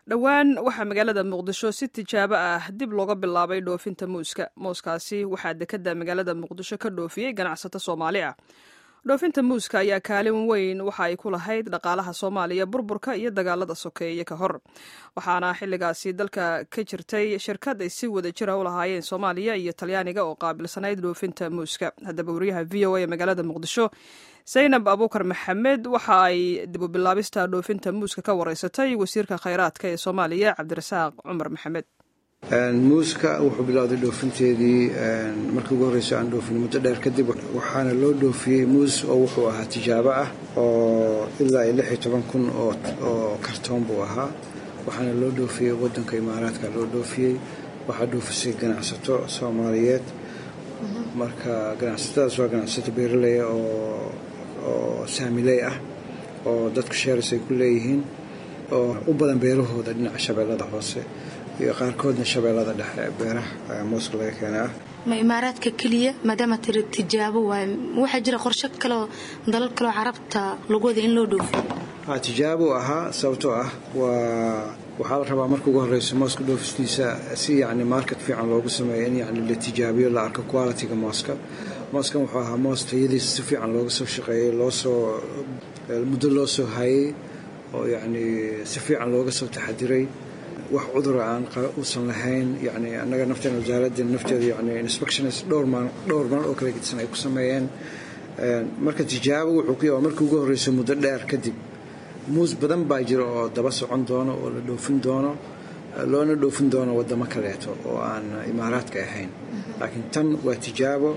dhowaan waxaa magaalada muqdisho si tijaabo ah dib looga bilaabay dhoofinta muuska. Muuskaasi waxaa dekedda magaalada muqdisho ka dhoofiyey ganacsato Soomaali ah. Dhoofinta muuska ayaa kaalin weyn waxa ay ku lahayd dhaqaalaha Soomaaliya burburka iyo dagaalada sokeeye ka hor. Waxaana xilligaasi dalka ka jirtay shirkad ay si wada jir ah u lahaayeen Soomaaliya iyo Talyaaniga oo qaabilsanayd dhoofinta muuska. Haddaba wariyaha VOA magaalada Muqdisho Zainab Abuukar Maxamed waxa ay dib u bilaabista dhoofinta muuska ka wareysatay wasiirka kheyraadka ee Soomaaliya Cabdirasaaq Cumar Maxamed. muuska wuxuu bilowday dhoofinteedii markii ugu horreysay aan dhoofin muddo dheer kadib waxaana loo dhoofiyey muus oo wuxuu ahaa tijaabo ah oo ilaa 16,000 oo kartoon buu ahaa. waxaana loo dhoofiyey waddanka Imaaraadka loo dhoofiyey. waxaa dhoofisay ganacsato Soomaaliyeed. marka ganacsatadaas waa ganacsato beeraley oo saamiley ah oo dadku shares ay ku leeyihiin oo u badan beerahooda dhinaca shabeellada hoose iyo qaarkoodna shabeellada dhexe beeraha muuska laga keenaa. ma Imaaraadka kaliya maadaama tijaabo waa waxa jira qorshe kale oo dalal kale oo carabta lagu wada in loo dhoofiyo. tijaabo ahaa sababtoo ah waxaa la rabaa markii ugu horreysay muuska dhoofistiisa si yacni market fiican loogu sameeyo in yacni la tijaabiyo la arko quality-ga muuska. muuskan wuxuu ahaa muus tayadiisa si fiican looga soo shaqeeyey muddo loo soo hayay oo yacni si fiican looga soo taxadiray wax cudur aan uusan lahayn yacni annaga nafteena wasaaradda nafteeda yacni inspections dhowr mar oo kala gedisan ay ku sameeyeen. marka tijaabo wuxuu ku yahay markii ugu horreysay muddo dheer kadib muus badan baa jira oo daba socon doono oo la dhoofin doono loona dhoofin doono waddamo kaleeto oo aan Imaaraadka ahayn. laakiin tan waa tijaabo.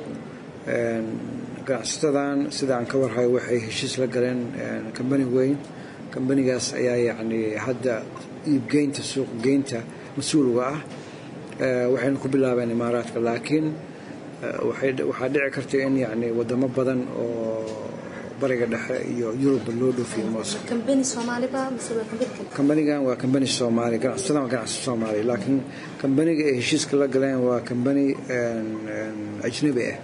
ganacsatadan sida aan ka warhayo waxay heshiis la galeen kambani weyn. kambanigaas ayaa yacni hadda iibgeynta suuqgeynta mas-uulga ah waxayna ku bilaabeen Imaaraadka. laakiin waxaa dhici karta in yacni waddamo badan oo bariga dhexe iyo Yurub loo dhoofiyo muuska. kambanigan waa kambani Soomaali. ganacsatadan waa ganacsato Soomaali. laakiin kambaniga ay heshiiska la galeen waa kambani ajnabi ah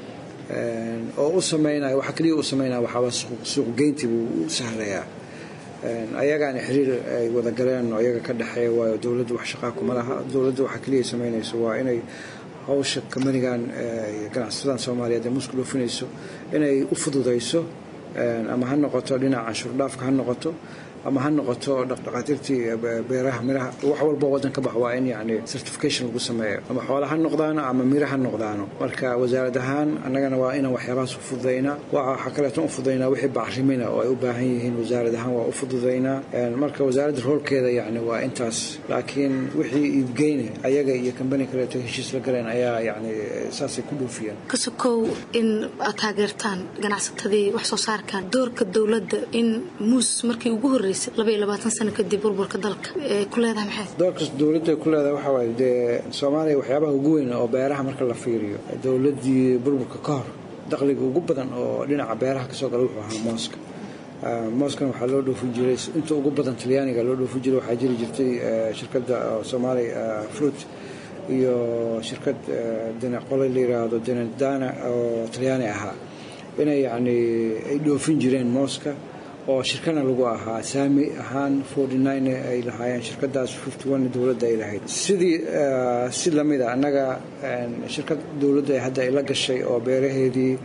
oo u sameynaya waxa kaliya u sameynaya waxaa suuqgeyntii buu u sahlayaa. ayagaana xiriir ay wada galeen oo ayaga ka dhaxeeya waayo dowladdu wax shaqaa kuma laha. dowladdu waxa kaliya samaynayso waa inay hawsha kambanigan ganacsatada Soomaaliyeed ee muuska dhoofinayso inay u fududayso ama ha noqoto dhinaca canshuur dhaafka ha noqoto ama ha noqoto dhaqaatiirtii beeraha miraha wax walba waddanka bax waa in yacni certification lagu sameeyo ama xoolaha ha noqdaano ama miraha ha noqdaano. marka wasaarad ahaan annagana waa inaan waxyaabahaas u fududaynaa. waxa kaleeto u fududaynaa wixii bacrimina oo ay u baahan yihiin wasaarad ahaan waa u fududaynaa. marka wasaaradda roolkeeda yacni waa intaas. laakiin wixii iibgeyne ayaga iyo kambani kaleeto heshiis la galeen ayaa yacni saasay ku dhoofiyeen. kasokow in aad taageertaan ganacsatadii wax soo saarkan doorka dowladda in muus markii ugu horreysay 22 sano kadib burburka dalka ku leedahay maxay doorka dawladda ku leedahay waxa waaye Soomaaliya waxyaabaha ugu weyn oo beeraha marka la fiiriyo dawladdii burburka ka hor dakhliga ugu badan oo dhinaca beeraha ka soo galay wuxuu ahaa muuska. muuskan waxaa loo dhoofin jiray inta ugu badan Talyaaniga loo dhoofin jiray. waxaa jiri jirtay shirkadda Somali Fruit iyo shirkad qole la yiraahdo Dana oo Talyaani ahaa inay yacni ay dhoofin jireen muuska oo shirkana lagu ahaa saami ahaan 49 ay lahaayeen. shirkadaas 51 dawladda ay lahayd. si lamida annaga shirkad dawladda hadda ay la gashay oo beeraheedii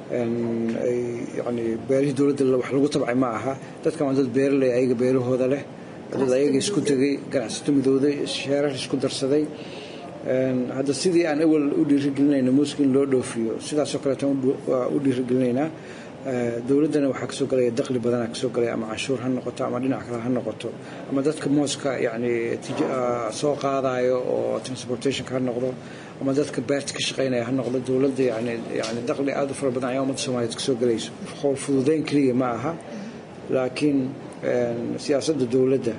ay yacni beerihii dawladda wax lagu tabcay ma aha. dadkan waa dad beeraley ayaga beerahooda leh dad ayaga isku tegay ganacsato midowday sheerar isku darsaday. hadda sidii aan awal u dhiirigelinayna muuska in loo dhoofiyo sidaasoo kaleeto u dhiirigelinaynaa. dawladdana waxaa kasoo galaya dakhli badan kasoo galaya ama canshuur ha noqoto ama dhinac kale ha noqoto ama dadka muuska yacni soo qaadayo oo transportationka ha noqdo ama dadka beerta ka shaqeynaya ha noqdo. dawladda yacni dakhli aad u fara badan ayaa ummadda Soomaaliyeed kasoo galayso. howl fududeyn kaliya ma aha. laakiin siyaasadda dawladda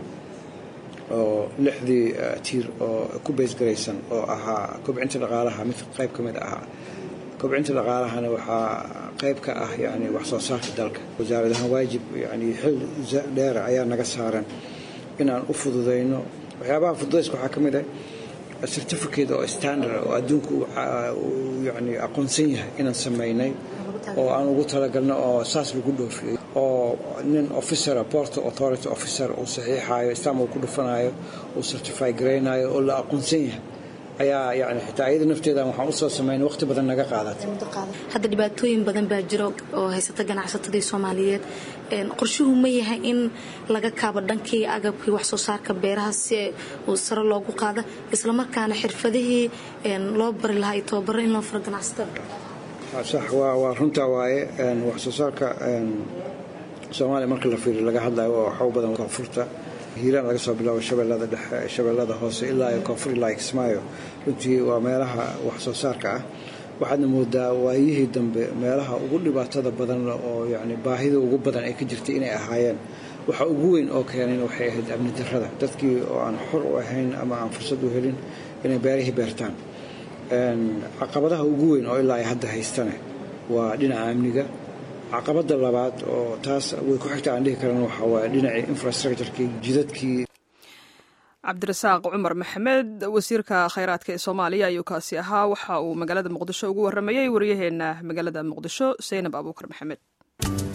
oo 6 tiir oo ku beesgaraysan oo ahaa kobcinta dhaqaalaha mid qayb ka mid ahaa. kobcinta dhaqaalahana waxaa qayb ka ah yacni wax soo saarka dalka. wasaaradahan waajib yacni xil dheer ayaa naga saaran inaan u fududayno waxyaabaha fududayska. waxaa ka mid ah certificate oo standard oo adduunku yacni aqoonsan yahay inaan sameynay oo aan ugu talagalno oo saas lagu dhoofiyey oo nin officer port authority officer uu saxiixayo islaam uu ku dhufanayo uu certify gareynayo oo la aqoonsan yahay ayaa yani xitaa ayada nafteeda waxaan u soo sameynay waqti badan naga qaadatay. Hadda dhibaatooyin badan baa jiro oo haysata ganacsatada Soomaaliyeed qorshuhu ma yahay in laga kaabo dhankii agabkii wax soo saarka beeraha si uu sare loogu qaado isla markaana xirfadihii loo bari lahaa tababar in loo furo ganacsatada. صح runta waaye wax soo saarka Soomaaliya marka la fiiriyo laga hadlayo waxa u badan koonfurta hiiraan laga soo bilaabo shabeellada dhexe shabeellada hoose ilaa koonfur ilaa Kismaayo runtii waa meelaha wax soo saarka ah waxaadna moodaa waayihii dambe meelaha ugu dhibaatada badan oo yani baahida ugu badan ay ka jirtay inay ahaayeen waxa ugu weyn oo keenay waxay ahayd amni darrada dadkii oo aan xor u ahayn ama aan fursad u helin inay beerihii beertaan caqabadaha ugu weyn oo ilaa ay hadda haystana waa dhinaca amniga caqabada labaad oo taas way ku xigtaa aan dhihi karana waxa waa dhinaca infrastructure-kii jidadkii. cabdirasaaq cumar maxamed wasiirka khayraadka ee Soomaaliya ayuu kaasi ahaa waxa uu magaalada Muqdisho ugu waramayay wariyaheena magaalada Muqdisho Zainab Abuukar Maxamed.